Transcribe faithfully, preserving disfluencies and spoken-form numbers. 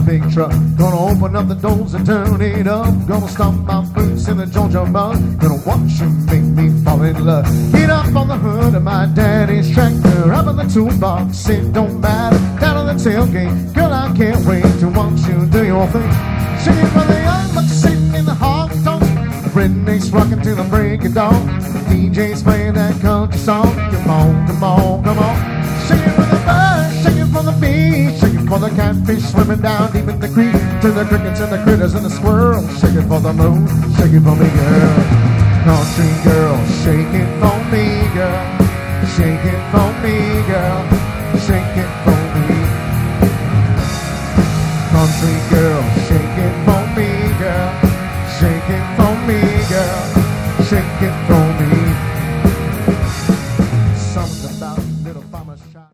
big truck. Gonna open up the doors and turn it up. Gonna stomp my boots in the Georgia mud. Gonna watch you make me fall in love. Get up on the hood of my daddy's tractor. Up in the toolbox, it don't matter. Down on the tailgate, girl, I can't wait to watch you do your thing. Singing for the young bucks sitting in the honky tonk. Rednecks rocking till the break of dawn. D J's playing that country song. Come on, come on, come on. Singing for the birds, singing for the bees, singing for the catfish swimming down deep in the creek. To the crickets and the critters and the squirrels. Singing for the moon, singing for me, girl. Country girl, shake it for me, girl. Shake it for me, girl. Shake it for